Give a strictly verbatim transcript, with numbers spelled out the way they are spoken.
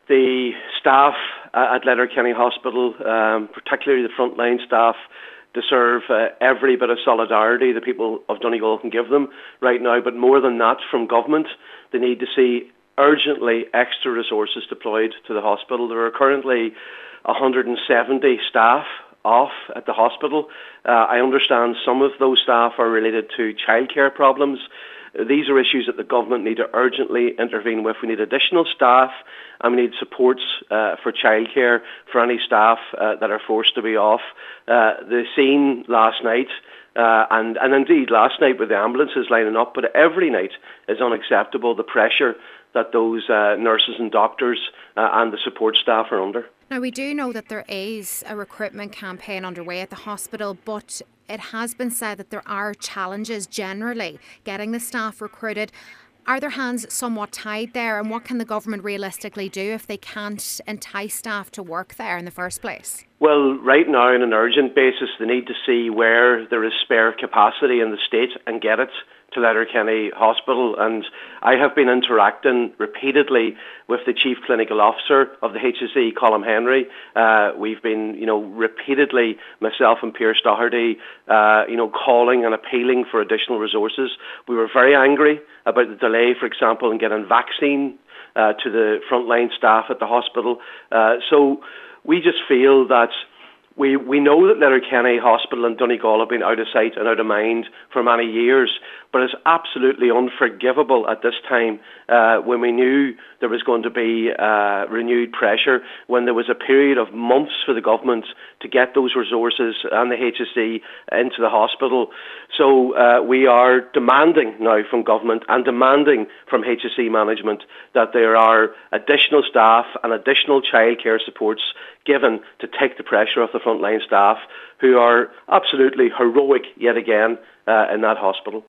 The staff at Letterkenny Hospital, um, particularly the frontline staff, deserve uh, every bit of solidarity the people of Donegal can give them right now. But more than that, from government, they need to see urgently extra resources deployed to the hospital. There are currently one hundred seventy staff off at the hospital. Uh, I understand some of those staff are related to childcare problems. These are issues that the government need to urgently intervene with. We need additional staff and we need supports uh, for childcare for any staff uh, that are forced to be off. Uh, the scene last night, uh, and, and indeed last night with the ambulances lining up, but every night is unacceptable, the pressure that those uh, nurses and doctors uh, and the support staff are under. Now, we do know that there is a recruitment campaign underway at the hospital, but it has been said that there are challenges generally getting the staff recruited. Are their hands somewhat tied there, and what can the government realistically do if they can't entice staff to work there in the first place? Well, right now on an urgent basis, they need to see where there is spare capacity in the state and get it to Letterkenny Hospital. And I have been interacting repeatedly with the Chief Clinical Officer of the H S E, Colm Henry. Uh, we've been, you know, repeatedly, myself and Pierce Doherty, uh, you know, calling and appealing for additional resources. We were very angry about the delay, for example, in getting vaccine uh, to the frontline staff at the hospital. Uh, so we just feel that We we know that Letterkenny Hospital and Donegal have been out of sight and out of mind for many years, but it's absolutely unforgivable at this time uh, when we knew there was going to be uh, renewed pressure, when there was a period of months for the government to get those resources and the H S E into the hospital. So uh, we are demanding now from government and demanding from H S E management that there are additional staff and additional childcare supports given to take the pressure off the frontline staff, who are absolutely heroic yet again uh, in that hospital.